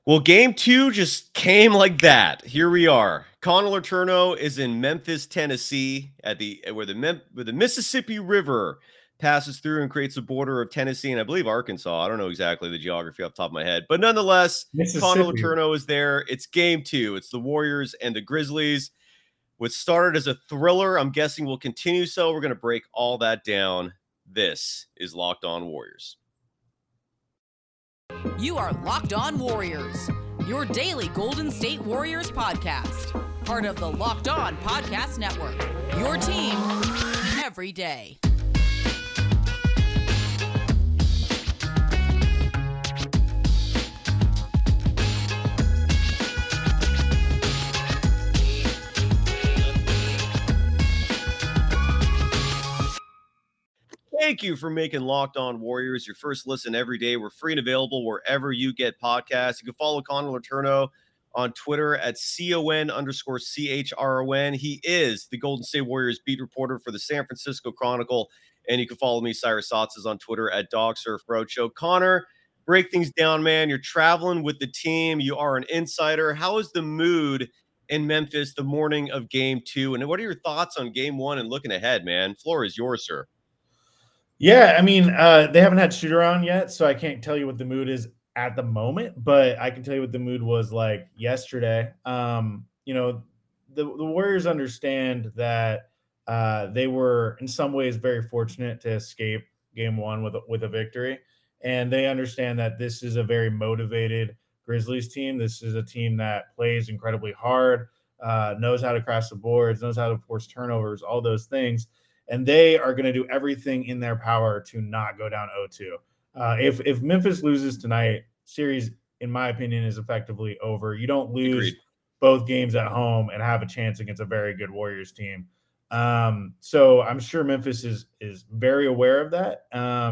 Well, game two just came like that. Here we are. Connor Letourneau is in Memphis, Tennessee, at the where the Mississippi River passes through and creates a border of Tennessee and I believe Arkansas. I don't know exactly the geography off the top of my head, but nonetheless, Connor Mississippi. Letourneau is there. It's game two. It's the Warriors and the Grizzlies. What started as a thriller, I'm guessing will continue so. We're going to break all that down. This is Locked On Warriors. You are Locked On Warriors, your daily Golden State Warriors podcast. Part of the Locked On Podcast Network, your team every day. Thank you for making Locked On Warriors your first listen every day. We're free and available wherever you get podcasts. You can follow Connor Letourneau on Twitter at CON_CHRON. He is the Golden State Warriors beat reporter for the San Francisco Chronicle. And you can follow me, Cyrus Sotses, on Twitter at DogSurfRoadshow. Connor, break things down, man. You're traveling with the team. You are an insider. How is the mood in Memphis the morning of game two? And what are your thoughts on game one and looking ahead, man? Floor is yours, sir. Yeah, I mean, they haven't had shoot around yet, so I can't tell you what the mood is at the moment, but I can tell you what the mood was like yesterday. The Warriors understand that they were in some ways very fortunate to escape game one with a victory, and they understand that this is a very motivated Grizzlies team. This is a team that plays incredibly hard, knows how to crash the boards, knows how to force turnovers, all those things. And they are going to do everything in their power to not go down 0-2. If Memphis loses tonight, series, in my opinion, is effectively over. You don't lose Agreed. both games at home and have a chance against a very good Warriors team. So I'm sure Memphis is very aware of that.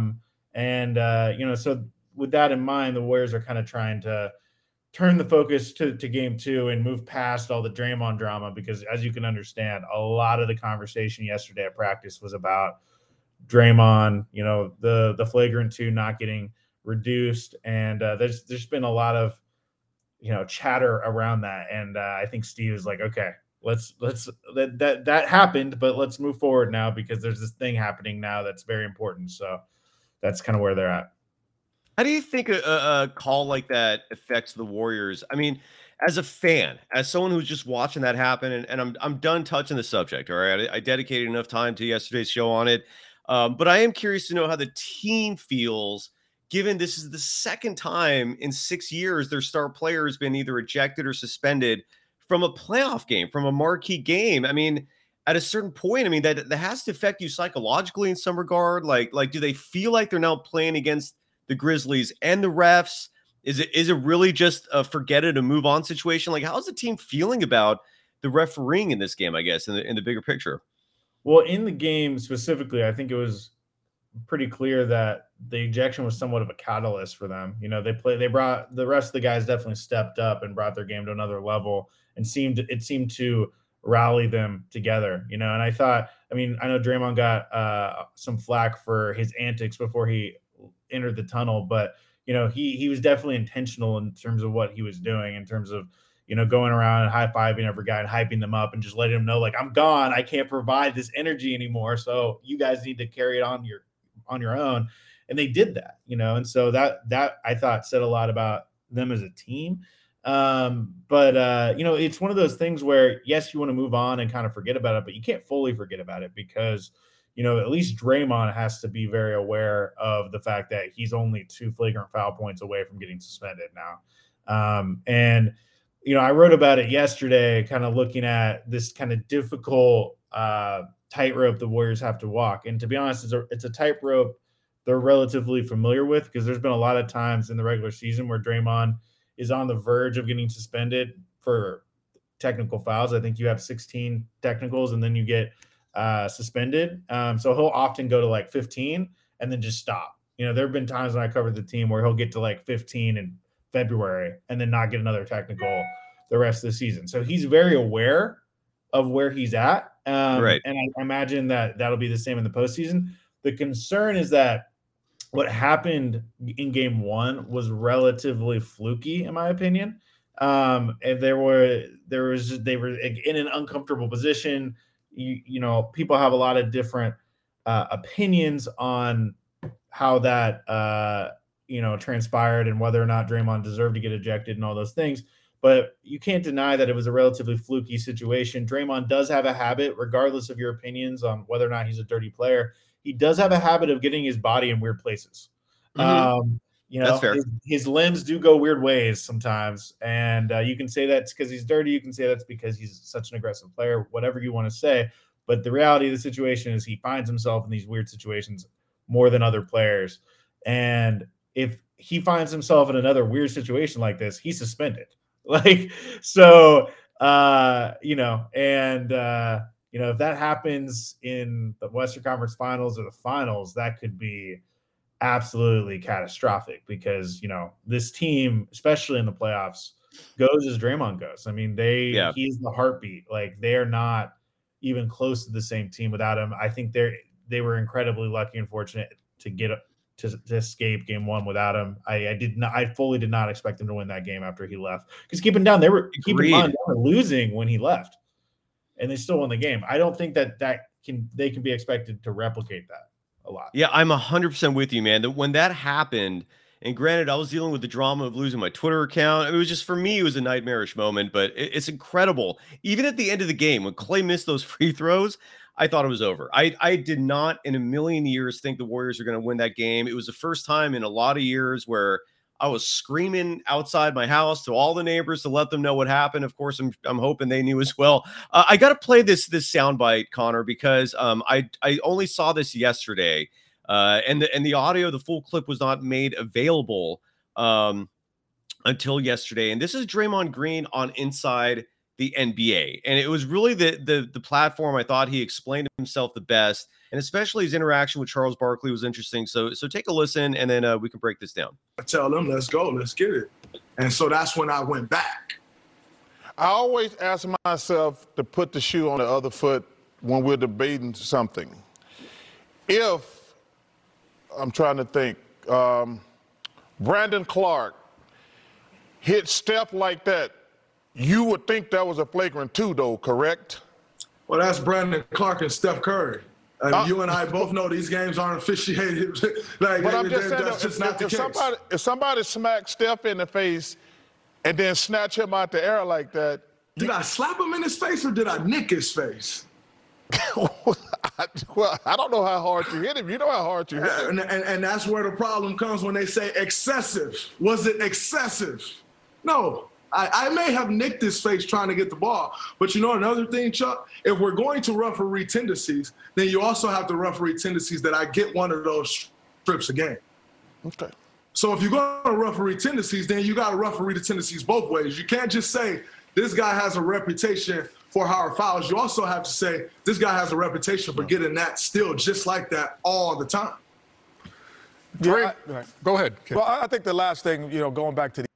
So with that in mind, the Warriors are kind of trying to turn the focus to game two and move past all the Draymond drama, because as you can understand, a lot of the conversation yesterday at practice was about Draymond, the flagrant two not getting reduced. And there's been a lot of, chatter around that. And I think Steve is like, okay, let's that happened, but let's move forward now because there's this thing happening now that's very important. So that's kind of where they're at. How do you think a call like that affects the Warriors? I mean, as a fan, as someone who's just watching that happen, and I'm done touching the subject. All right, I dedicated enough time to yesterday's show on it, but I am curious to know how the team feels, given this is the second time in 6 years their star player has been either ejected or suspended from a playoff game, from a marquee game. I mean, at a certain point, I mean that has to affect you psychologically in some regard. Like, do they feel like they're now playing against the Grizzlies and the refs? Is it really just a forget it and move on situation? Like, how's the team feeling about the refereeing in this game, I guess, in the bigger picture? Well, in the game specifically, I think it was pretty clear that the ejection was somewhat of a catalyst for them. They brought the rest of the guys definitely stepped up and brought their game to another level and it seemed to rally them together, and I know Draymond got some flack for his antics before he entered the tunnel, but he was definitely intentional in terms of what he was doing, in terms of going around and high-fiving every guy and hyping them up and just letting them know, like, I'm gone, I can't provide this energy anymore, so you guys need to carry it on your own. And they did that, and so that I thought said a lot about them as a team. It's one of those things where, yes, you want to move on and kind of forget about it, but you can't fully forget about it because at least Draymond has to be very aware of the fact that he's only 2 flagrant foul points away from getting suspended now. I wrote about it yesterday, kind of looking at this kind of difficult tightrope the Warriors have to walk. And to be honest, it's a tightrope they're relatively familiar with, because there's been a lot of times in the regular season where Draymond is on the verge of getting suspended for technical fouls. I think you have 16 technicals and then you get suspended. So he'll often go to like 15 and then just stop. There have been times when I covered the team where he'll get to like 15 in February and then not get another technical the rest of the season. So he's very aware of where he's at. Right. And I imagine that that'll be the same in the postseason. The concern is that what happened in game one was relatively fluky, in my opinion. And they were in an uncomfortable position. You know, people have a lot of different opinions on how that transpired and whether or not Draymond deserved to get ejected and all those things. But you can't deny that it was a relatively fluky situation. Draymond does have a habit, regardless of your opinions on whether or not he's a dirty player. He does have a habit of getting his body in weird places. Mm-hmm. That's fair. His limbs do go weird ways sometimes. And you can say that's because he's dirty. You can say that's because he's such an aggressive player, whatever you want to say. But the reality of the situation is he finds himself in these weird situations more than other players. And if he finds himself in another weird situation like this, he's suspended. If that happens in the Western Conference Finals or the Finals, that could be absolutely catastrophic because, this team, especially in the playoffs, goes as Draymond goes. I mean, he's the heartbeat. Like, they are not even close to the same team without him. I think they were incredibly lucky and fortunate to get to escape game one without him. I fully did not expect him to win that game after he left. Because keep in mind, they were losing when he left, and they still won the game. I don't think they can be expected to replicate that a lot. Yeah, I'm 100% with you, man. When that happened, and granted, I was dealing with the drama of losing my Twitter account. It was just, for me, it was a nightmarish moment, but it's incredible. Even at the end of the game, when Klay missed those free throws, I thought it was over. I did not in a million years think the Warriors were going to win that game. It was the first time in a lot of years where I was screaming outside my house to all the neighbors to let them know what happened. Of course, I'm hoping they knew as well. I got to play this soundbite, Connor, because I only saw this yesterday, and the audio, the full clip, was not made available until yesterday. And this is Draymond Green on Inside the NBA, and it was really the platform I thought he explained himself the best, and especially his interaction with Charles Barkley was interesting. So take a listen, and then we can break this down. I tell them, let's go, let's get it. And so that's when I went back. I always ask myself to put the shoe on the other foot when we're debating something. If, I'm trying to think, Brandon Clark hit Steph like that, you would think that was a flagrant 2, though, correct? Well, that's Brandon Clark and Steph Curry. You and I both know these games aren't officiated. But I'm just saying, that's just not the case. If somebody smacks Steph in the face and then snatch him out the air like that. Did I slap him in his face or did I nick his face? Well, I don't know how hard you hit him. You know how hard you hit him. And that's where the problem comes when they say excessive. Was it excessive? No. I may have nicked his face trying to get the ball, but you know another thing, Chuck? If we're going to referee tendencies, then you also have to referee tendencies that I get one of those strips a game. Okay. So if you're going to referee tendencies, then you got to referee the tendencies both ways. You can't just say this guy has a reputation for hard fouls. You also have to say this guy has a reputation for getting that still just like that all the time. Go ahead. Well, I think the last thing, going back to the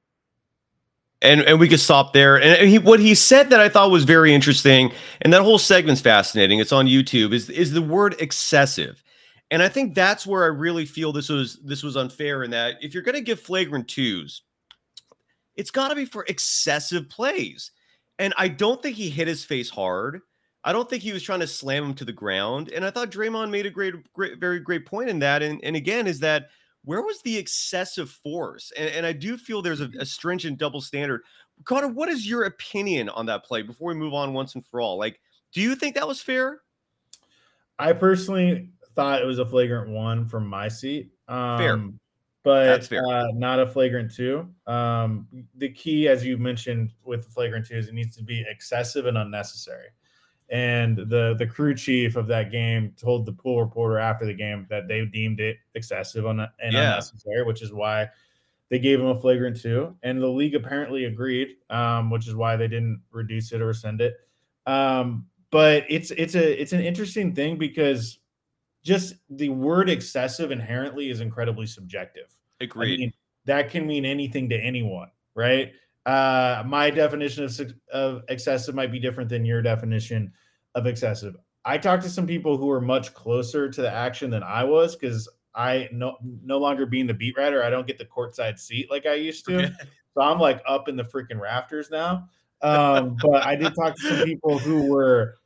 And we could stop there. And what he said that I thought was very interesting, and that whole segment's fascinating, it's on YouTube, is the word excessive. And I think that's where I really feel this was unfair, in that if you're going to give flagrant 2s, it's got to be for excessive plays. And I don't think he hit his face hard. I don't think he was trying to slam him to the ground. And I thought Draymond made a very great point in that. And again, is that where was the excessive force? And I do feel there's a stringent double standard. Connor, what is your opinion on that play before we move on once and for all? Like, do you think that was fair? I personally thought it was a flagrant 1 from my seat. Fair. But that's fair. Not a flagrant 2. The key, as you mentioned, with the flagrant 2 is it needs to be excessive and unnecessary. And the crew chief of that game told the pool reporter after the game that they deemed it excessive and unnecessary, which is why they gave him a flagrant 2. And the league apparently agreed, which is why they didn't reduce it or rescind it. But it's an interesting thing because just the word excessive inherently is incredibly subjective. Agreed. I mean, that can mean anything to anyone, right? My definition of excessive might be different than your definition of excessive. I talked to some people who were much closer to the action than I was, because I no longer being the beat writer, I don't get the courtside seat like I used to. Okay. So I'm like up in the freaking rafters now. But I did talk to some people who were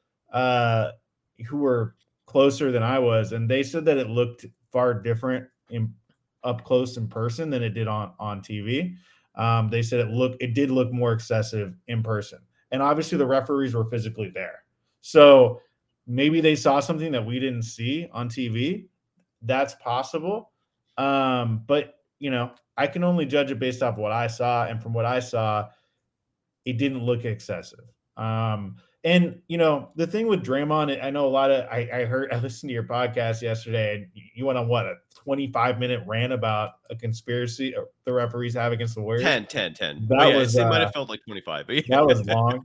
closer than I was, and they said that it looked far different up close in person than it did on TV. They said it did look more excessive in person, and obviously the referees were physically there. So maybe they saw something that we didn't see on TV. That's possible. But I can only judge it based off what I saw, and from what I saw, it didn't look excessive. And the thing with Draymond, I know a lot of I listened to your podcast yesterday, and you went on a 25-minute rant about a conspiracy the referees have against the Warriors. 10. That was it might have felt like 25, but yeah. That was long.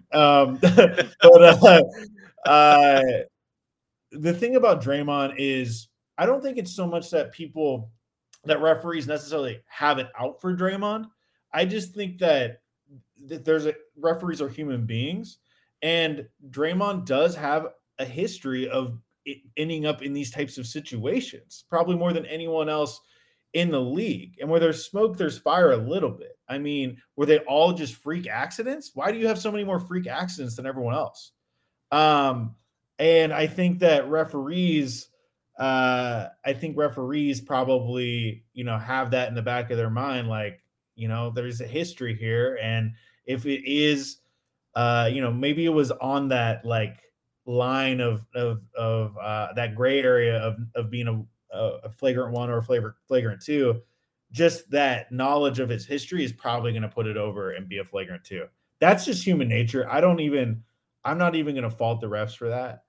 The thing about Draymond is I don't think it's so much that referees necessarily have it out for Draymond. I just think that referees are human beings, and Draymond does have a history of ending up in these types of situations, probably more than anyone else in the league. And where there's smoke, there's fire a little bit. I mean, were they all just freak accidents? Why do you have so many more freak accidents than everyone else? And I think that referees probably, have that in the back of their mind. Like, there's a history here. And if it is, maybe it was on that like line of that gray area of being a flagrant one or a flagrant two, just that knowledge of his history is probably going to put it over and be a flagrant two. That's just human nature. I'm not even going to fault the refs for that.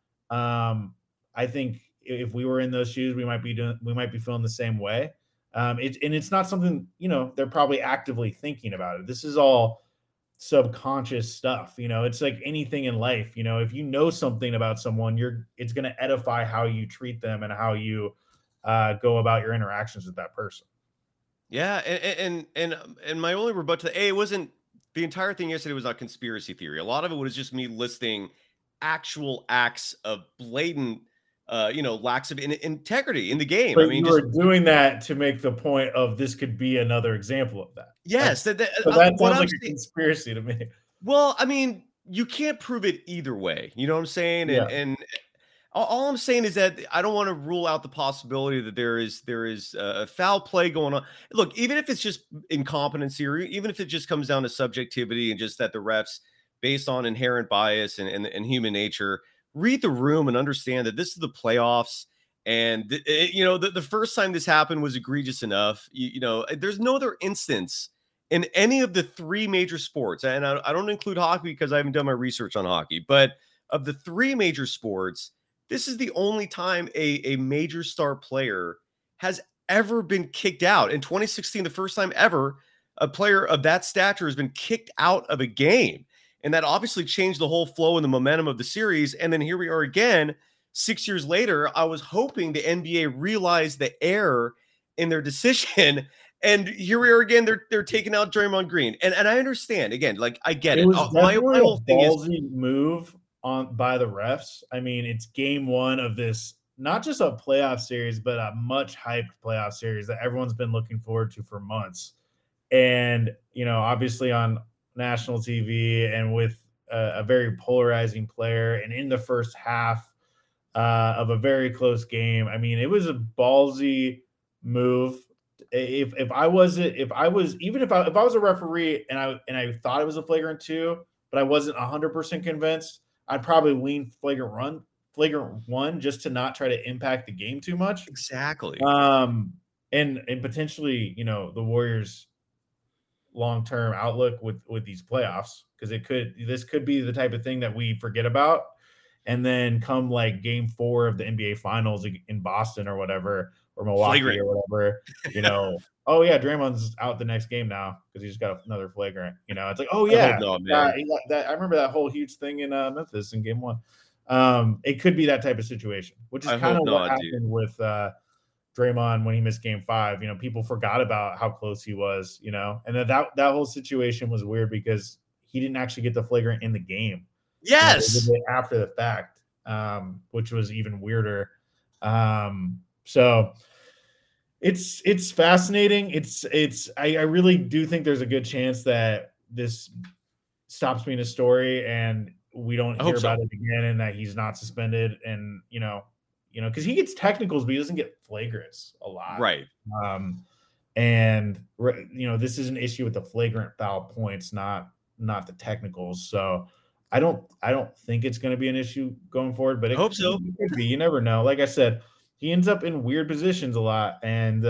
I think if we were in those shoes, we might be feeling the same way. It's not something, they're probably actively thinking about it. This is all subconscious stuff. It's like anything in life. If you know something about someone, it's going to edify how you treat them and how you go about your interactions with that person. Yeah, and my only rebut to it wasn't the entire thing yesterday was not conspiracy theory. A lot of it was just me listing actual acts of blatant lacks of integrity in the game. But you were doing that to make the point of this could be another example of that. Yes, that sounds like a conspiracy to me. Well, I mean, you can't prove it either way. You know what I'm saying? Yeah. And all I'm saying is that I don't want to rule out the possibility that there is a foul play going on. Look, even if it's just incompetency, or even if it just comes down to subjectivity and just that the refs, based on inherent bias and human nature, read the room and understand that this is the playoffs. And the first time this happened was egregious enough. There's no other instance in any of the three major sports, and I don't include hockey because I haven't done my research on hockey, but of the three major sports, this is the only time a major star player has ever been kicked out. In 2016, the first time ever a player of that stature has been kicked out of a game. And that obviously changed the whole flow and the momentum of the series. And then here we are again, 6 years later. I was hoping the NBA realized the error in their decision. And here we are again. They're taking out Draymond Green. And I understand, again, like I get it. It was my whole thing ballsy move by the refs. I mean, it's game one of this, not just a playoff series, but a much hyped playoff series that everyone's been looking forward to for months. And, obviously on national TV and with a very polarizing player, and in the first half of a very close game. I mean, it was a ballsy move. If I was a referee and I thought it was a flagrant two, but I wasn't 100% convinced, I'd probably lean flagrant one just to not try to impact the game too much. Exactly. And potentially, the Warriors' long-term outlook with these playoffs, because this could be the type of thing that we forget about, and then come like game 4 of the NBA Finals in Boston or whatever, or Milwaukee or whatever, oh yeah, Draymond's out the next game now because he just got another flagrant. It's like, oh yeah, I remember that whole huge thing in Memphis in game 1. It could be that type of situation, which is kind of what happened with Draymond when he missed game 5. People forgot about how close he was, and that whole situation was weird because he didn't actually get the flagrant in the game. Yes. After the fact, which was even weirder. So It's fascinating. I really do think there's a good chance that this stops being a story and we don't hear about it again, and that he's not suspended. And because he gets technicals, but he doesn't get flagrants a lot, Right. And this is an issue with the flagrant foul points, not the technicals. So I don't think it's going to be an issue going forward, but I hope so. It could be. You never know. Like I said, he ends up in weird positions a lot, and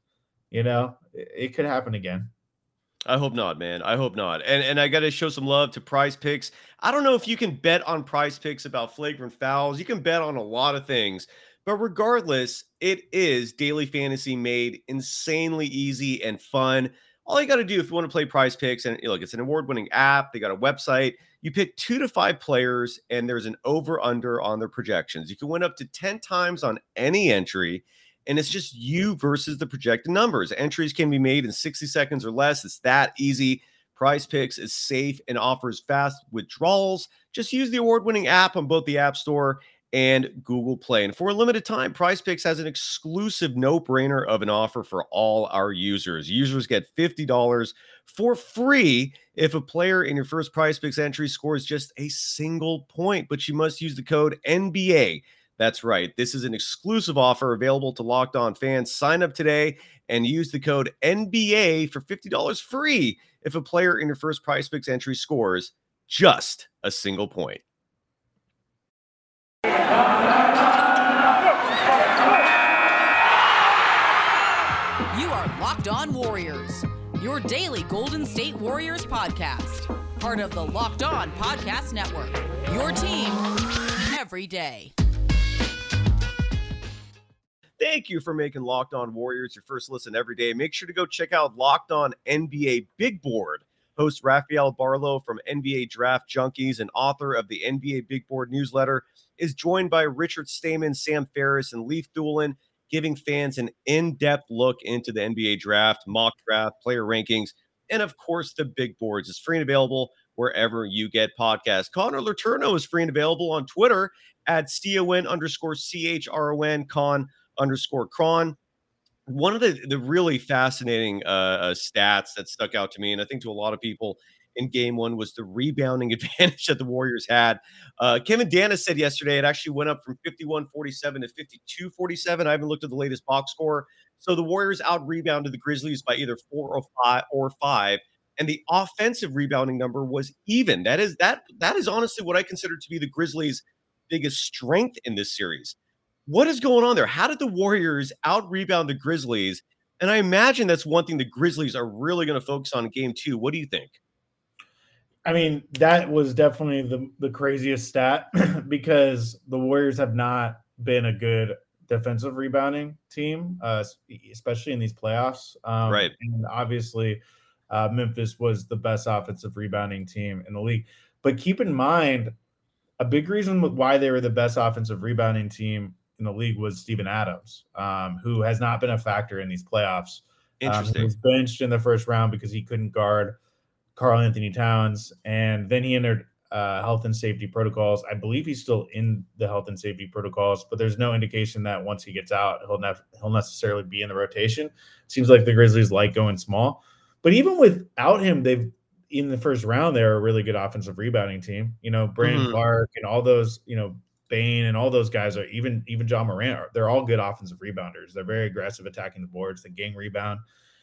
it could happen again. I hope not, man. I hope not. And I got to show some love to Prize Picks. I don't know if you can bet on Prize Picks about flagrant fouls. You can bet on a lot of things, but regardless, it is daily fantasy made insanely easy and fun. All you got to do if you want to play Prize Picks, and look, it's an award-winning app. They got a website. You pick 2 to 5 players, and there's an over/under on their projections. You can win up to 10 times on any entry, and it's just you versus the projected numbers. Entries can be made in 60 seconds or less. It's that easy. Prize Picks is safe and offers fast withdrawals. Just use the award-winning app on both the App Store and Google Play. And for a limited time, Prize Picks has an exclusive no-brainer of an offer for all our users. Users get $50 for free if a player in your first Prize Picks entry scores just a single point, but you must use the code NBA. That's right. This is an exclusive offer available to Locked On fans. Sign up today and use the code NBA for $50 free if a player in your first Prize Picks entry scores just a single point. You are Locked On Warriors, your daily Golden State Warriors podcast. Part of the Locked On Podcast Network, your team every day. Thank you for making Locked On Warriors your first listen every day. Make sure to go check out Locked On NBA Big Board. Host Rafael Barlow from NBA Draft Junkies and author of the NBA Big Board newsletter is joined by Richard Stayman, Sam Ferris, and Leif Doolin, giving fans an in-depth look into the NBA draft, mock draft, player rankings, and of course the big boards. It's free and available wherever you get podcasts. Connor Letourneau is free and available on Twitter at CON_CHRON, Con_Cron. One of the really fascinating stats that stuck out to me, and I think to a lot of people in game one, was the rebounding advantage that the Warriors had. Kevin Danis said yesterday it actually went up from 51-47 to 52-47. I haven't looked at the latest box score. So the Warriors out-rebounded the Grizzlies by either 4 or 5, and the offensive rebounding number was even. That is honestly what I consider to be the Grizzlies' biggest strength in this series. What is going on there? How did the Warriors out-rebound the Grizzlies? And I imagine that's one thing the Grizzlies are really going to focus on in game 2. What do you think? I mean, that was definitely the craziest stat because the Warriors have not been a good defensive rebounding team, especially in these playoffs. Right. And obviously, Memphis was the best offensive rebounding team in the league. But keep in mind, a big reason why they were the best offensive rebounding team in the league was Steven Adams, who has not been a factor in these playoffs. Interesting. He was benched in the first round because he couldn't guard Karl Anthony Towns, and then he entered health and safety protocols. I believe he's still in the health and safety protocols, but there's no indication that once he gets out, he'll necessarily be in the rotation. Seems like the Grizzlies like going small. But even without him, in the first round, they're a really good offensive rebounding team. Brandon Clark and all those, Bane and all those guys are even John Morant. They're all good offensive rebounders. They're very aggressive attacking the boards, the gang rebound.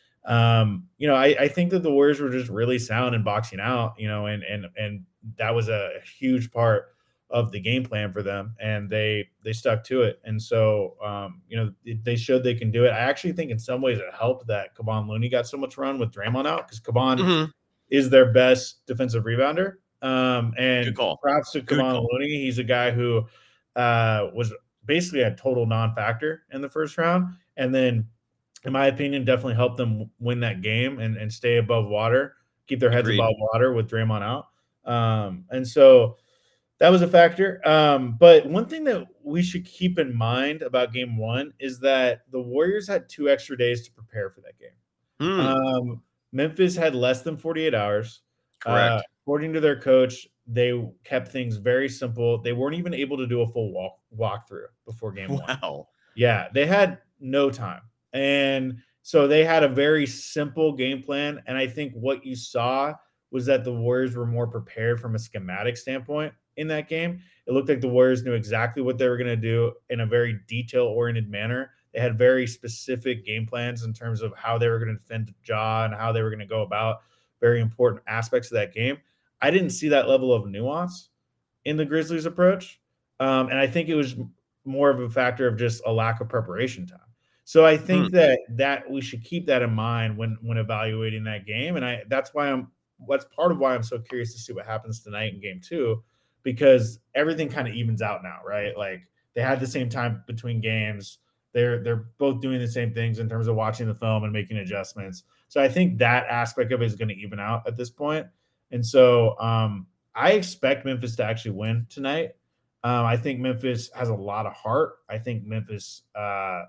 I think that the Warriors were just really sound in boxing out, and that was a huge part of the game plan for them, and they stuck to it. And so, they showed they can do it. I actually think in some ways it helped that Kevon Looney got so much run with Draymond out, because Kevon is their best defensive rebounder. And props to Kevon Looney. He's a guy who was basically a total non-factor in the first round, and then, in my opinion, definitely helped them win that game and stay above water, keep their heads above water with Draymond out. And so that was a factor. But one thing that we should keep in mind about game one is that the Warriors had 2 extra days to prepare for that game. Memphis had less than 48 hours. Correct. According to their coach, they kept things very simple. They weren't even able to do a full walkthrough before game one. Wow. Yeah, they had no time. And so they had a very simple game plan. And I think what you saw was that the Warriors were more prepared from a schematic standpoint in that game. It looked like the Warriors knew exactly what they were going to do in a very detail-oriented manner. They had very specific game plans in terms of how they were going to defend Ja and how they were going to go about very important aspects of that game. I didn't see that level of nuance in the Grizzlies' approach. And I think it was more of a factor of just a lack of preparation time. So I think that we should keep that in mind when evaluating that game. And that's part of why I'm so curious to see what happens tonight in game 2, because everything kind of evens out now, right? Like they had the same time between games. They're both doing the same things in terms of watching the film and making adjustments. So I think that aspect of it is going to even out at this point. And so I expect Memphis to actually win tonight. I think Memphis has a lot of heart. I think Memphis, they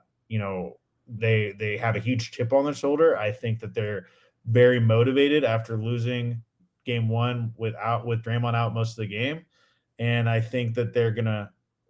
have a huge chip on their shoulder. I think that they're very motivated after losing game 1 with Draymond out most of the game. And I think that they're gonna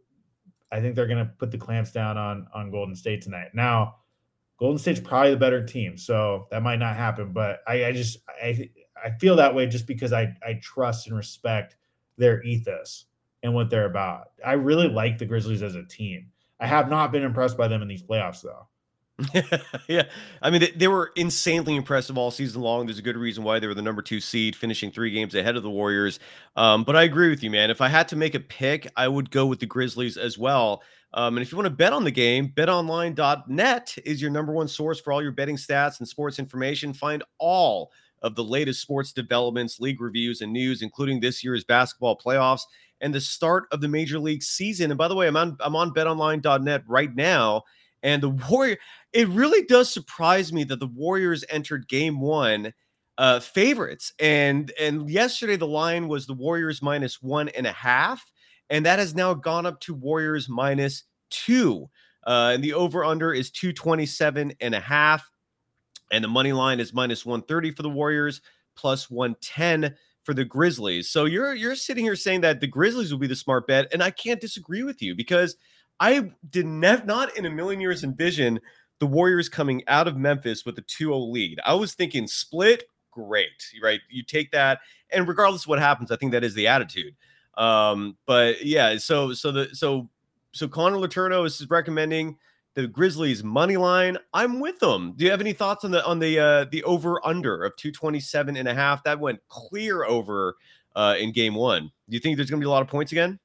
put the clamps down on Golden State tonight. Now, Golden State's probably the better team, so that might not happen. But I feel that way just because I trust and respect their ethos and what they're about. I really like the Grizzlies as a team. I have not been impressed by them in these playoffs, though. Yeah. I mean, they were insanely impressive all season long. There's a good reason why they were the number 2 seed, finishing 3 games ahead of the Warriors. But I agree with you, man. If I had to make a pick, I would go with the Grizzlies as well. And if you want to bet on the game, betonline.net is your number 1 source for all your betting stats and sports information. Find all of the latest sports developments, league reviews, and news, including this year's basketball playoffs and the start of the Major League season. And by the way, I'm on betonline.net right now. And the Warriors, it really does surprise me that the Warriors entered game 1 favorites. And yesterday the line was the Warriors -1.5, and that has now gone up to Warriors -2. And the over-under is 227.5, and the money line is -130 for the Warriors, plus 110 for the Grizzlies. So you're sitting here saying that the Grizzlies will be the smart bet, and I can't disagree with you, because I did not in a million years envision the Warriors coming out of Memphis with a 2-0 lead. I was thinking split, great, right? You take that, and regardless of what happens, I think that is the attitude. But yeah, so Connor Letourneau is recommending the Grizzlies money line. I'm with them. Do you have any thoughts on the over under of 227.5? That went clear over in game 1. Do you think there's going to be a lot of points again?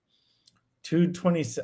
220.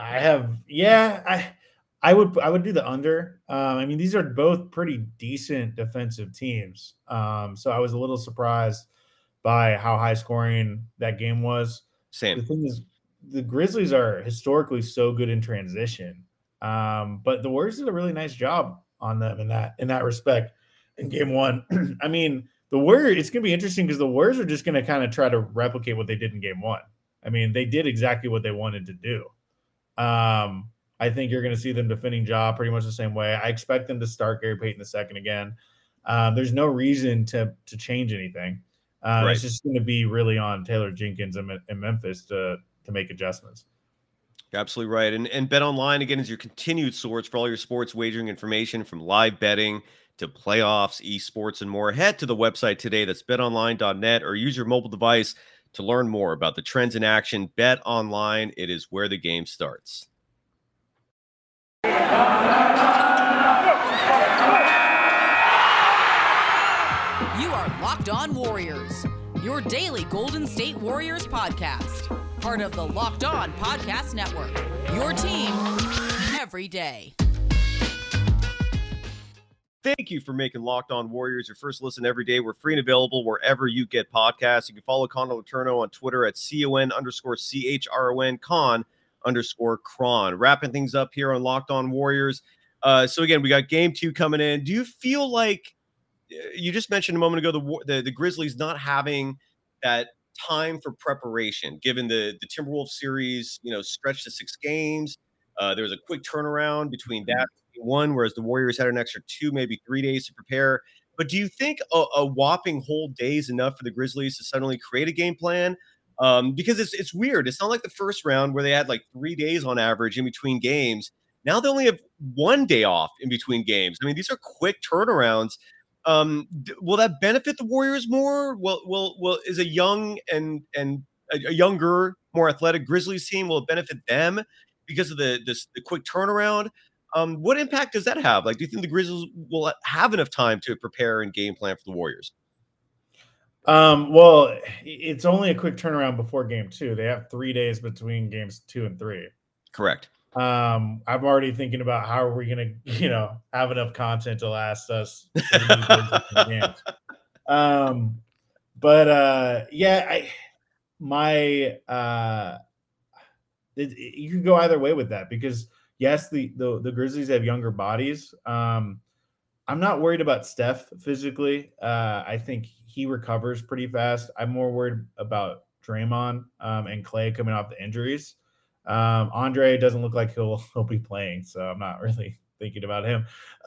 I would do the under. I mean, these are both pretty decent defensive teams. So I was a little surprised by how high scoring that game was. Same. The thing is, the Grizzlies are historically so good in transition. But the Warriors did a really nice job on them in that respect in game 1. I mean, the Warriors, it's going to be interesting because the Warriors are just going to kind of try to replicate what they did in game 1. I mean, they did exactly what they wanted to do. I think you're going to see them defending Ja pretty much the same way. I expect them to start Gary Payton II again. There's no reason to change anything. Right. It's just going to be really on Taylor Jenkins and Memphis to make adjustments. You're absolutely right. And BetOnline, again, is your continued source for all your sports wagering information, from live betting to playoffs, esports, and more. Head to the website today. That's betonline.net, or use your mobile device to learn more about the trends in action. Bet Online, it is where the game starts. You are Locked On Warriors, your daily Golden State Warriors podcast. Part of the Locked On Podcast Network, your team every day. Thank you for making Locked On Warriors your first listen every day. We're free and available wherever you get podcasts. You can follow Connor Letourneau on Twitter at CON_CHRON, Con_Cron. Wrapping things up here on Locked On Warriors. So again, we got game 2 coming in. Do you feel like, you just mentioned a moment ago, the Grizzlies not having that time for preparation, given the Timberwolves series, stretched to 6 games? There was a quick turnaround between that one, whereas the Warriors had an extra 2, maybe 3 days to prepare. But do you think a whopping whole day is enough for the Grizzlies to suddenly create a game plan? Because it's weird. It's not like the first round where they had like 3 days on average in between games. Now they only have 1 day off in between games. I mean, these are quick turnarounds. Will that benefit the Warriors more? Will is a young and a younger, more athletic Grizzlies team, will it benefit them because of the quick turnaround? What impact does that have? Like, do you think the Grizzlies will have enough time to prepare and game plan for the Warriors? Well, it's only a quick turnaround before game 2. They have 3 days between games 2 and 3. Correct. I'm already thinking about how are we going to, have enough content to last us. Games. You can go either way with that because yes, the Grizzlies have younger bodies. I'm not worried about Steph physically. I think he recovers pretty fast. I'm more worried about Draymond and Clay coming off the injuries. Andre doesn't look like he'll be playing, so I'm not really thinking about him.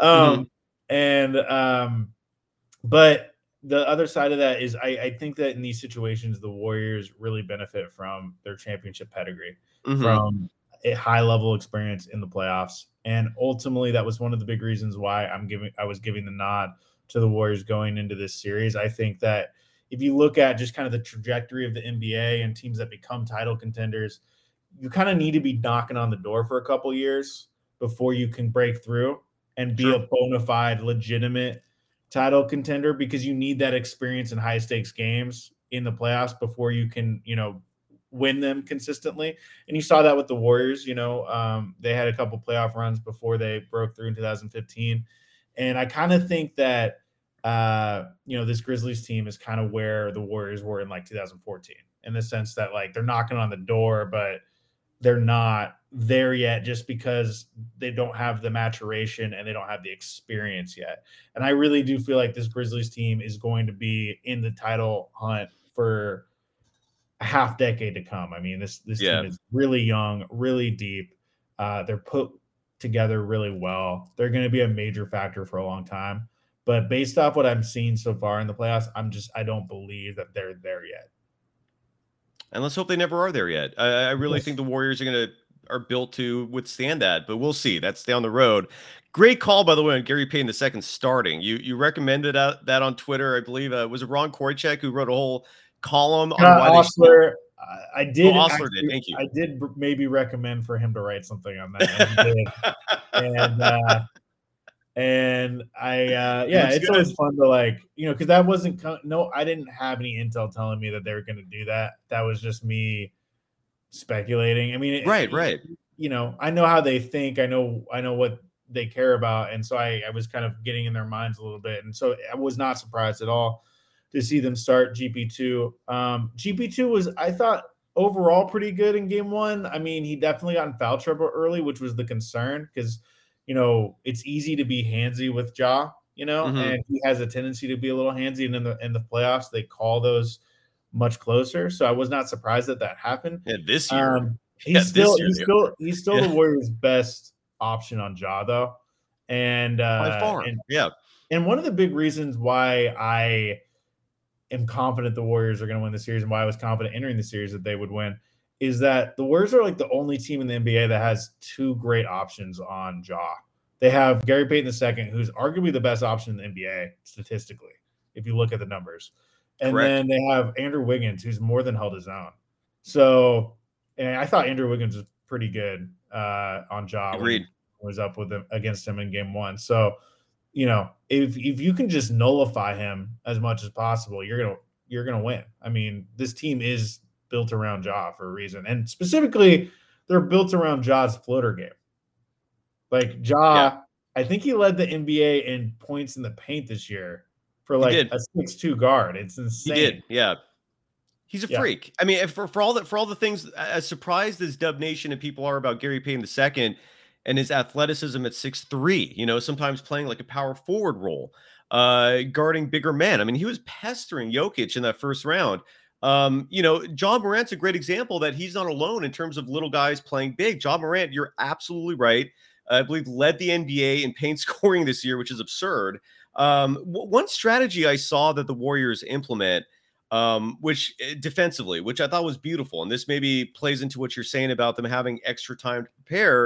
But the other side of that is I think that in these situations, the Warriors really benefit from their championship pedigree, from a high level experience in the playoffs. And ultimately that was one of the big reasons why I was giving the nod to the Warriors going into this series. I think that if you look at just kind of the trajectory of the NBA and teams that become title contenders, you kind of need to be knocking on the door for a couple years before you can break through and be a bona fide, legitimate title contender, because you need that experience in high stakes games in the playoffs before you can, win them consistently. And you saw that with the Warriors. They had a couple playoff runs before they broke through in 2015. And I kind of think that, this Grizzlies team is kind of where the Warriors were in like 2014, in the sense that like they're knocking on the door, but they're not there yet just because they don't have the maturation and they don't have the experience yet. And I really do feel like this Grizzlies team is going to be in the title hunt for a half decade to come. I mean, this team is really young, really deep. They're put together really well. They're going to be a major factor for a long time. But based off what I'm seeing so far in the playoffs, I don't believe that they're there yet. And let's hope they never are there yet. I really think the Warriors are built to withstand that, but we'll see. That's down the road. Great call, by the way, on Gary Payton II starting. You recommended that on Twitter, I believe. Was it Ron Korychek who wrote a whole column on why Osler, I did. Osler did. Thank you. I did maybe recommend for him to write something on that. It's always fun to because that wasn't I didn't have any intel telling me that they were going to do that. That was just me speculating. I mean, right. I know how they think. I know what they care about, and so I was kind of getting in their minds a little bit, and so I was not surprised at all to see them start GP2. GP2 was, I thought, overall pretty good in game 1. I mean, he definitely got in foul trouble early, which was the concern because it's easy to be handsy with Ja, and he has a tendency to be a little handsy. And in the playoffs, they call those much closer. So I was not surprised that happened. Yeah, this year. He's still the Warriors' best option on Ja, though. And by far. And one of the big reasons why I am confident the Warriors are going to win the series, and why I was confident entering the series that they would win, is that the Warriors are like the only team in the NBA that has 2 great options on Ja. They have Gary Payton II, who's arguably the best option in the NBA statistically, if you look at the numbers. And then they have Andrew Wiggins, who's more than held his own. So, and I thought Andrew Wiggins was pretty good on Ja. Agreed. When was up with him against him in game 1. So, if you can just nullify him as much as possible, you're gonna win. I mean, this team is built around Ja for a reason, and specifically, they're built around Ja's floater game. Like Ja, I think he led the NBA in points in the paint this year for like a 6'2" guard. It's insane. He did, yeah. He's a freak. I mean, for all the things, as surprised as Dub Nation and people are about Gary Payton II and his athleticism at 6'3", sometimes playing like a power forward role, guarding bigger men. I mean, he was pestering Jokic in that first round. John Morant's a great example that he's not alone in terms of little guys playing big. John Morant, you're absolutely right. I believe led the NBA in paint scoring this year, which is absurd. One strategy I saw that the Warriors implement, which defensively, which I thought was beautiful, and this maybe plays into what you're saying about them having extra time to prepare,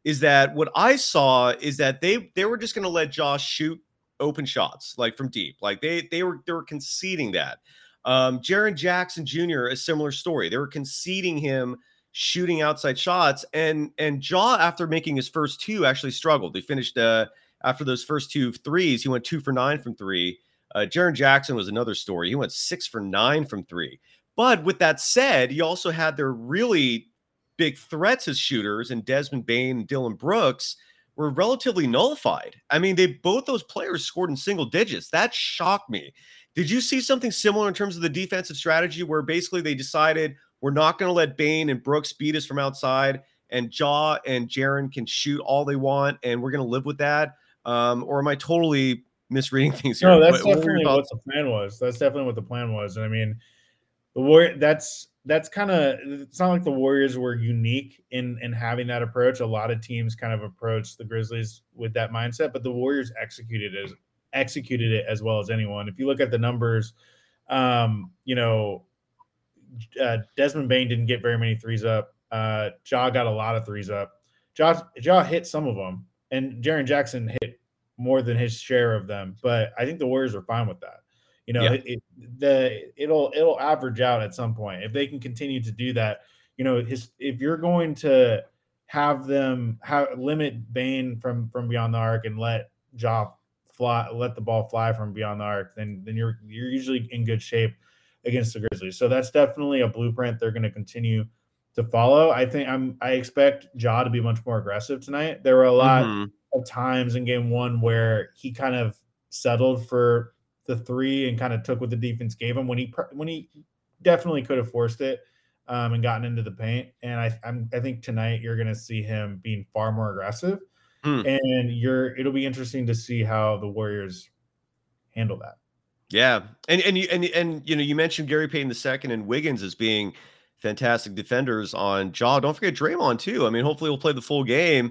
is that what I saw is that they were just going to let Josh shoot open shots like from deep. Like they were conceding that. Jaren Jackson Jr., a similar story. They were conceding him shooting outside shots, and Ja, after making his first two, actually struggled. He finished after those first 2 threes, he went 2 for 9 from three. Jaren Jackson was another story. He went 6 for 9 from three. But with that said, you also had their really big threats as shooters, and Desmond Bane and Dylan Brooks were relatively nullified. I mean, both those players scored in single digits. That shocked me. Did you see something similar in terms of the defensive strategy where basically they decided we're not going to let Bane and Brooks beat us from outside, and Ja and Jaren can shoot all they want, and we're going to live with that? Or am I totally misreading things here? No, that's definitely what the plan was. That's definitely what the plan was. And I mean, the Warriors, that's kind of, it's not like the Warriors were unique in having that approach. A lot of teams kind of approached the Grizzlies with that mindset, but the Warriors executed it as well as anyone. If you look at the numbers, Desmond Bane didn't get very many threes up. Ja got a lot of threes up. Ja hit some of them, and Jaren Jackson hit more than his share of them. But I think the Warriors are fine with that. It'll average out at some point if they can continue to do that. If you're going to have them limit Bane from beyond the arc and let Ja fly, let the ball fly from beyond the arc, then you're usually in good shape against the Grizzlies. So that's definitely a blueprint they're going to continue to follow. I expect Ja to be much more aggressive tonight. There were a lot of times in game one where he kind of settled for the three and kind of took what the defense gave him when he definitely could have forced it and gotten into the paint. And I think tonight you're going to see him being far more aggressive, and it'll be interesting to see how the Warriors handle that. Yeah, and you mentioned Gary Payton II and Wiggins as being fantastic defenders on Ja. Don't forget Draymond too. I mean, hopefully he'll play the full game.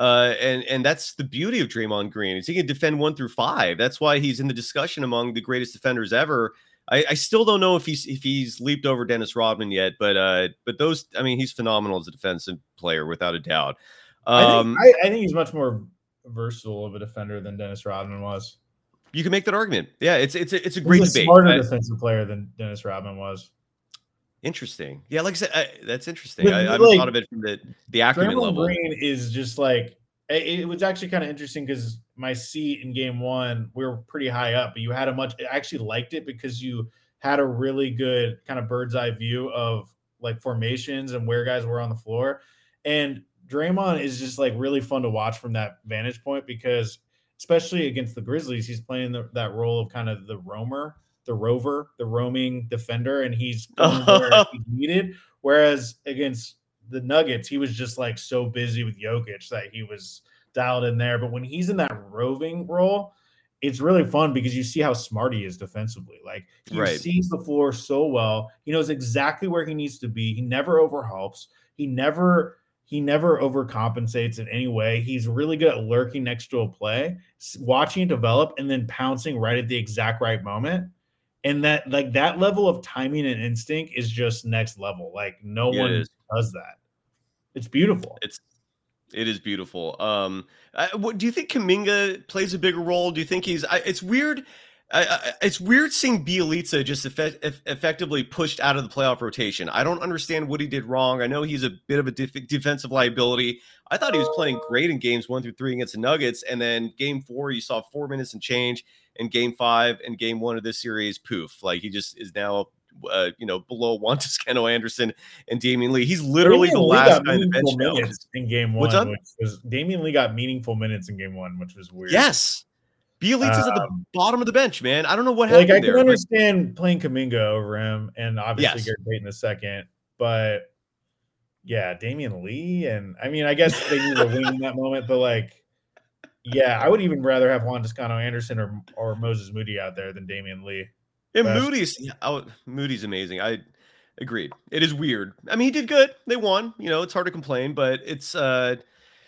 And that's the beauty of Draymond Green is he can defend 1 through 5. That's why he's in the discussion among the greatest defenders ever. I still don't know if he's leaped over Dennis Rodman yet, but those, I mean, he's phenomenal as a defensive player without a doubt. I think he's much more versatile of a defender than Dennis Rodman was. You can make that argument. Yeah, it's a great debate. Smarter defensive player than Dennis Rodman was. Interesting. Yeah, like I said, that's interesting. I haven't thought of it from the acumen Draymond level. Green is just like, it was actually kind of interesting because my seat in game one, we were pretty high up, but I actually liked it because you had a really good kind of bird's eye view of like formations and where guys were on the floor. And Draymond is just like really fun to watch from that vantage point because especially against the Grizzlies, he's playing that role of kind of the rover, the roaming defender, and he's going where he's needed. Whereas against the Nuggets, he was just like so busy with Jokic that he was dialed in there. But when he's in that roving role, it's really fun because you see how smart he is defensively. Like he sees the floor so well. He knows exactly where he needs to be. He never overhelps. He never overcompensates in any way. He's really good at lurking next to a play, watching it develop, and then pouncing right at the exact right moment. And that level of timing and instinct is just next level. Like no one does that. It's beautiful. It is beautiful. Do you think Kuminga plays a bigger role? Do you think it's weird? It's weird seeing Bjelica just effectively pushed out of the playoff rotation. I don't understand what he did wrong. I know he's a bit of a defensive liability. I thought he was playing great in games 1 through 3 against the Nuggets. And then game 4, you saw 4 minutes and change. And game 5 and game 1 of this series, poof. Like he just is now, below Juan Toscano Anderson and Damian Lee. He's literally the last guy on the bench now. In game 1, Damian Lee got meaningful minutes in game 1, which was weird. Yes. Bjelica's at the bottom of the bench, man. I don't know what happened there. I can understand playing Kuminga over him and obviously Gary Payton II, but yeah, Damian Lee. And I mean, I guess they need a win in that moment, but like, yeah, I would even rather have Juan Toscano Anderson or Moses Moody out there than Damian Lee. And Moody's amazing. I agreed. It is weird. I mean, he did good. They won. It's hard to complain, but it's a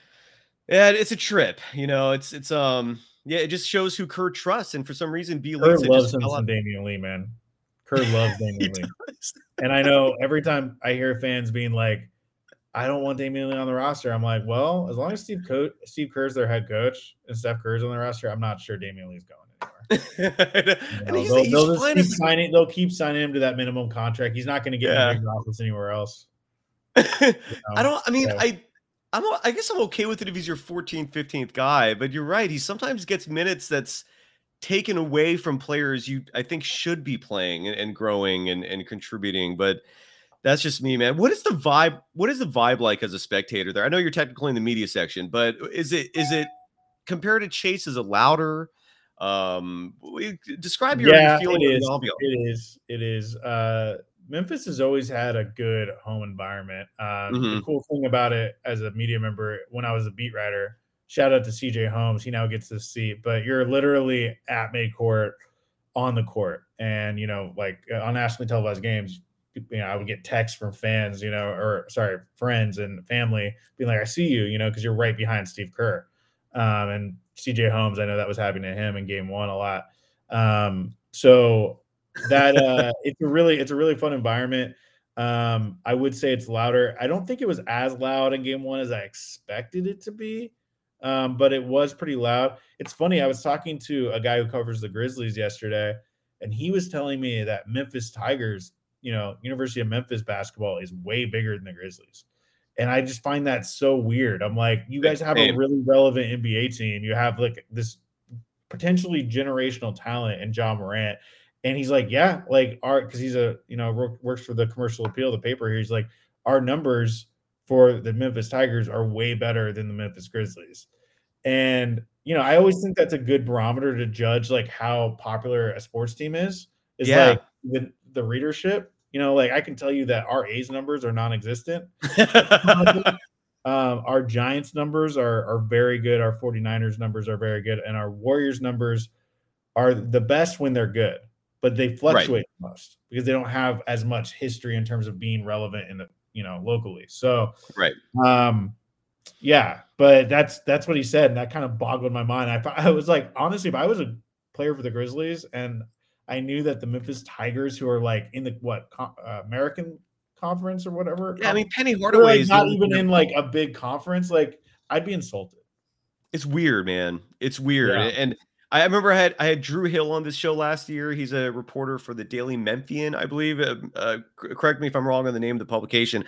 trip. It just shows who Kerr trusts, and for some reason, Kerr loves him some Damian Lee, man. Kerr loves Damian Lee, and I know every time I hear fans being like, I don't want Damian Lee on the roster. I'm like, well, as long as Steve Kerr's their head coach and Steph Curry's on the roster, I'm not sure Damian Lee's going anywhere. And They'll just keep signing. They'll keep signing him to that minimum contract. He's not going to get a big office anywhere else. I guess I'm okay with it if he's your 14th, 15th guy, but you're right. He sometimes gets minutes that's taken away from players I think should be playing and growing and contributing. But that's just me, man. What is the vibe? What is the vibe like as a spectator there? I know you're technically in the media section, but is it compared to Chase? Is it louder? Describe your feeling of the ambiance. It is. Memphis has always had a good home environment. The cool thing about it as a media member, when I was a beat writer, shout out to CJ Holmes. He now gets this seat, but you're literally at midcourt on the court. And, like on nationally televised games, I would get texts from fans, friends and family being like, I see you, because you're right behind Steve Kerr. And CJ Holmes, I know that was happening to him in game 1 a lot. So that it's a really fun environment. I would say it's louder. I don't think it was as loud in game 1 as I expected it to be. But it was pretty loud. It's funny. I was talking to a guy who covers the Grizzlies yesterday, and he was telling me that Memphis Tigers, University of Memphis basketball is way bigger than the Grizzlies. And I just find that so weird. I'm like, you guys have a really relevant NBA team. You have like this potentially generational talent in Ja Morant. And he's like, yeah, like because he's works for the Commercial Appeal, the paper here. He's like, our numbers for the Memphis Tigers are way better than the Memphis Grizzlies. And, I always think that's a good barometer to judge like how popular a sports team is like the readership. Like I can tell you that our A's numbers are non-existent. Our Giants numbers are very good. Our 49ers numbers are very good. And our Warriors numbers are the best when they're good, but they fluctuate the most because they don't have as much history in terms of being relevant in the, locally. So, but that's what he said. And that kind of boggled my mind. I was like, honestly, if I was a player for the Grizzlies and I knew that the Memphis Tigers, who are like in the American Conference or whatever. Yeah, I mean, Penny Hardaway is not even in like a big conference. Like, I'd be insulted. It's weird, man. It's weird. Yeah. And I remember I had Drew Hill on this show last year. He's a reporter for the Daily Memphian, I believe. Correct me if I'm wrong on the name of the publication.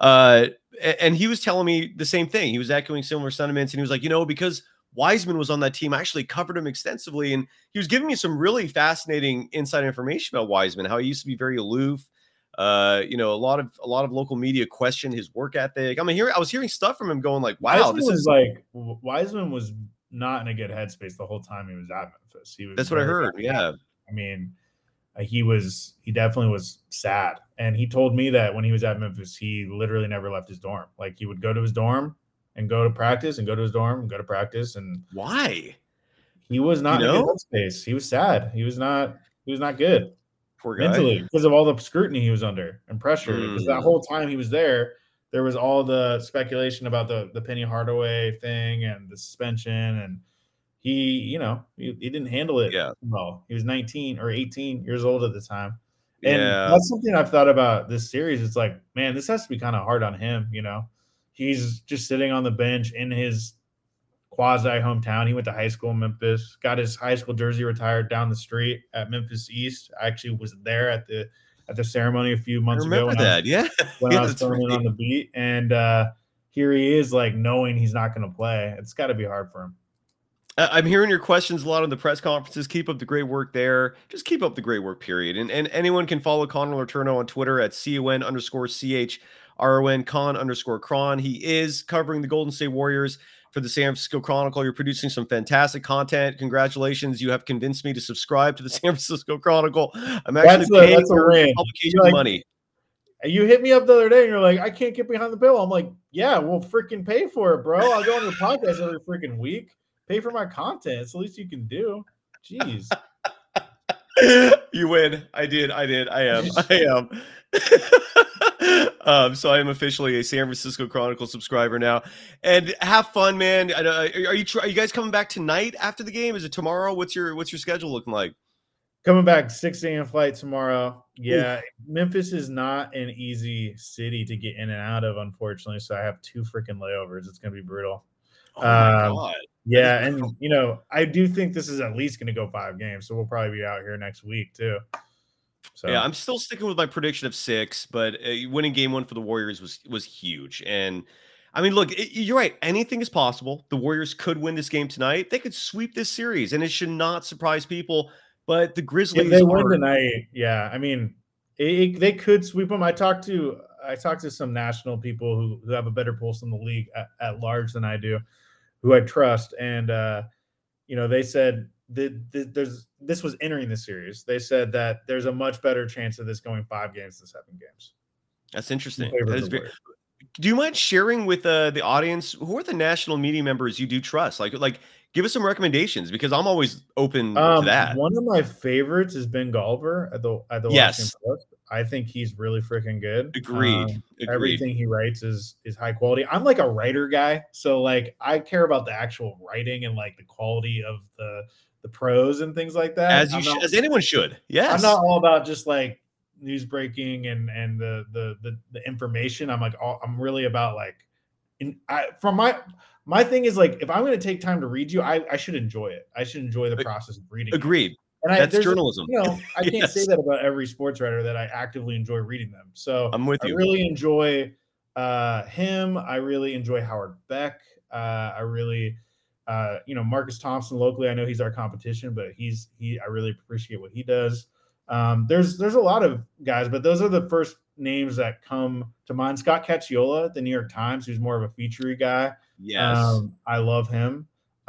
And he was telling me the same thing. He was echoing similar sentiments, and he was like, because Wiseman was on that team, I actually covered him extensively, and he was giving me some really fascinating inside information about Wiseman, how he used to be very aloof. A lot of local media questioned his work ethic. I mean, I was hearing stuff from him going like, wow, Wiseman was not in a good headspace the whole time he was at Memphis. That's what I heard. Yeah. I mean, he definitely was sad. And he told me that when he was at Memphis, he literally never left his dorm. Like he would go to his dorm and go to practice and go to his dorm and go to practice. And why? He was not in a good headspace. He was sad. He was not good. Poor guy. Mentally, because of all the scrutiny he was under and pressure. Because that whole time he was there was all the speculation about the Penny Hardaway thing and the suspension, and he didn't handle it well. He was 19 or 18 years old at the time. And that's something I've thought about this series. It's like, man, this has to be kind of hard on him, He's just sitting on the bench in his quasi hometown. He went to high school in Memphis, got his high school jersey retired down the street at Memphis East. I actually was there at the ceremony a few months ago. When I was filming on the beat. And here he is, like, knowing he's not going to play. It's got to be hard for him. I'm hearing your questions a lot on the press conferences. Keep up the great work there. Just keep up the great work, period. And anyone can follow Connor Letourneau on Twitter at CON_CHRON, Con_Cron. He is covering the Golden State Warriors for the San Francisco Chronicle. You're producing some fantastic content. Congratulations. You have convinced me to subscribe to the San Francisco Chronicle. I'm actually paying for publication money. You hit me up the other day and you're like, I can't get behind the bill. I'm like, yeah, we'll freaking pay for it, bro. I'll go on your podcast every freaking week. Pay for my content. It's the least you can do. Jeez. You win. I did. I am. So I am officially a San Francisco Chronicle subscriber now. And have fun, man. Are you guys coming back tonight after the game? Is it tomorrow? What's your schedule looking like? Coming back 6 a.m. flight tomorrow. Yeah, Memphis is not an easy city to get in and out of, unfortunately. So I have 2 freaking layovers. It's gonna be brutal. Oh my God. Yeah, and I do think this is at least gonna go 5 games, so we'll probably be out here next week too. So Yeah, I'm still sticking with my prediction of 6, but winning game 1 for the Warriors was huge. And I mean, look, you're right. Anything is possible. The Warriors could win this game tonight. They could sweep this series, and it should not surprise people. But the Grizzlies, if they win tonight, yeah, I mean, they could sweep them. I talked to some national people who have a better pulse in the league at large than I do, who I trust, and they said that this was entering the series. They said that there's a much better chance of this going 5 games than 7 games. That's interesting. Do you mind sharing with the audience who are the national media members you do trust? Like, give us some recommendations, because I'm always open to that. One of my favorites is Ben Golliver at the Washington Post. I think he's really freaking good. Agreed. Everything he writes is high quality. I'm like a writer guy, so like I care about the actual writing and like the quality of the prose and things like that. As anyone should. Yes. I'm not all about just like news breaking and the information. I'm really about like my thing is like, if I'm going to take time to read you, I should enjoy it. I should enjoy the process of reading. Agreed. And that's journalism. I can't say that about every sports writer that I actively enjoy reading them. So I'm with you. I really enjoy him. I really enjoy Howard Beck. I really, Marcus Thompson locally. I know he's our competition, but I really appreciate what he does. There's a lot of guys, but those are the first names that come to mind. Scott Cacciola at the New York Times, who's more of a featurey guy. Yes. I love him.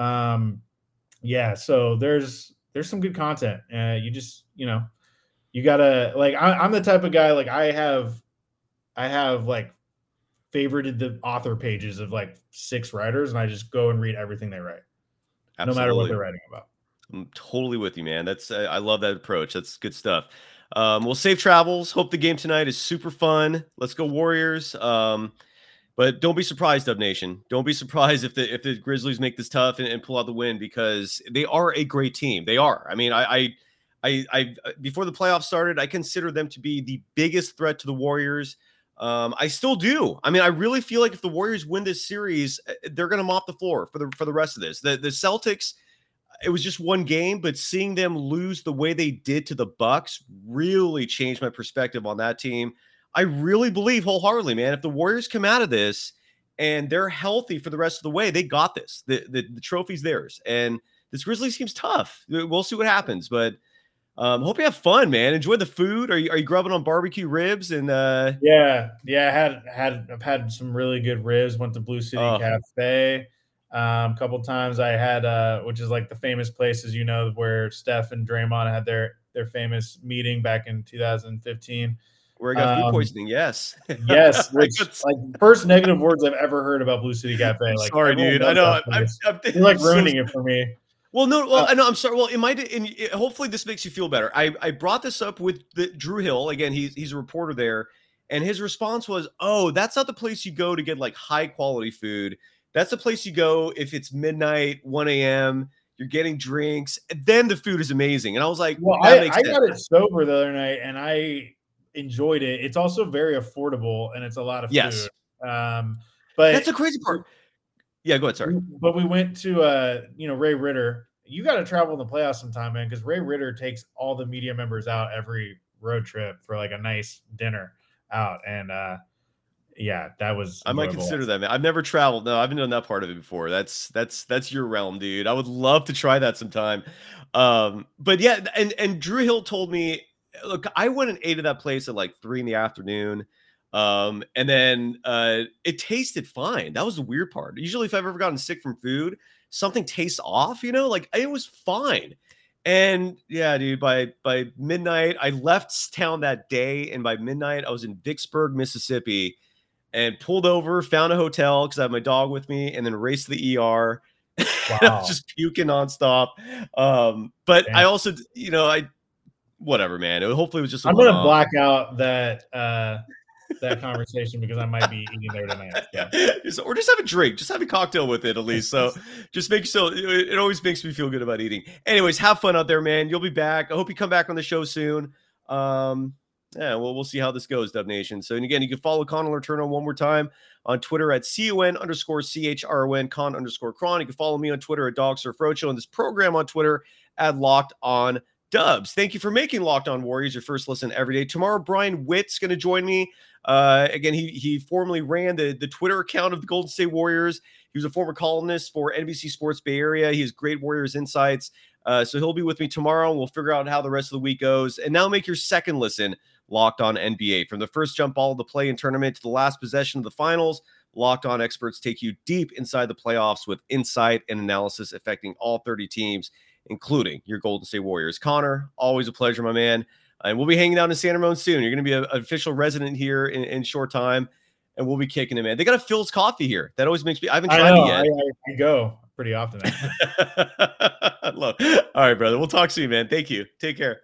So there's some good content. You just, you gotta like, I'm the type of guy, like I have like favorited the author pages of like 6 writers, and I just go and read everything they write. Absolutely. No matter what they're writing about. I'm totally with you, man. That's I love that approach. That's good stuff. Well, safe travels. Hope the game tonight is super fun. Let's go Warriors. But don't be surprised, Dub Nation. Don't be surprised if the Grizzlies make this tough and pull out the win, because they are a great team. They are. I mean, I before the playoffs started, I consider them to be the biggest threat to the Warriors. I still do. I mean, I really feel like if the Warriors win this series, they're going to mop the floor for the rest of this. The Celtics, it was just one game, but seeing them lose the way they did to the Bucks really changed my perspective on that team. I really believe wholeheartedly, man, if the Warriors come out of this and they're healthy for the rest of the way, they got this. The trophy's theirs. And this Grizzlies team's tough. We'll see what happens, but hope you have fun, man. Enjoy the food. Are you grubbing on barbecue ribs? And I've had some really good ribs. Went to Blue City Cafe a couple times. I had which is like the famous places, where Steph and Draymond had their famous meeting back in 2015. Where I got food poisoning, yes. Yes, which like first negative words I've ever heard about Blue City Cafe. Like, sorry, dude. I know. You're like ruining it for me. Well, no. Well, I know. I'm sorry. Well, hopefully this makes you feel better. I brought this up with Drew Hill. Again, he's a reporter there, and his response was, "Oh, that's not the place you go to get like high quality food. That's the place you go if it's midnight, 1 a.m. You're getting drinks, then the food is amazing." And I was like, "Well, I got it sober the other night, and I enjoyed it. It's also very affordable, and it's a lot of food. But that's the crazy part. Yeah, go ahead. Sorry. But we went to Ray Ritter. You got to travel in the playoffs sometime, man, because Ray Ritter takes all the media members out every road trip for like a nice dinner out. And that was I might consider that, man. I've never traveled. No, I haven't done that part of it before. That's your realm, dude. I would love to try that sometime. But yeah, and Drew Hill told me, look, I went and ate at that place at like 3 p.m. And then it tasted fine. That was the weird part. Usually if I've ever gotten sick from food, something tastes off, like it was fine. And yeah, dude, by midnight, I left town that day. And by midnight, I was in Vicksburg, Mississippi, and pulled over, found a hotel because I had my dog with me, and then raced to the ER. Wow. I was just puking nonstop. But damn. I also, whatever, man. Hopefully it was just. I'm gonna black out that that conversation because I might be eating there tonight. So. Or just have a drink, just have a cocktail with it at least. So just make so it always makes me feel good about eating. Anyways, have fun out there, man. You'll be back. I hope you come back on the show soon. Yeah, well, we'll see how this goes, Dub Nation. So, and again, you can follow Con Letourneau one more time on Twitter at CON_CHRON, Con_Cron. You can follow me on Twitter at DogSurfRoadshow and this program on Twitter at Locked On Dubs. Thank you for making Locked On Warriors your first listen every day. Tomorrow, Brian Witt's going to join me. Again, he formerly ran the Twitter account of the Golden State Warriors. He was a former columnist for NBC Sports Bay Area. He has great Warriors insights. So he'll be with me tomorrow, and we'll figure out how the rest of the week goes. And now make your second listen Locked On NBA. From the first jump ball of the play-in tournament to the last possession of the finals, Locked On experts take you deep inside the playoffs with insight and analysis affecting all 30 teams, including your Golden State Warriors. Connor, always a pleasure, my man. And we'll be hanging out in San Ramon soon. You're going to be an official resident here in short time, and we'll be kicking it, man. They got a Phil's coffee here. That always makes me – I haven't tried it yet. I go pretty often. All right, brother. We'll talk soon, man. Thank you. Take care.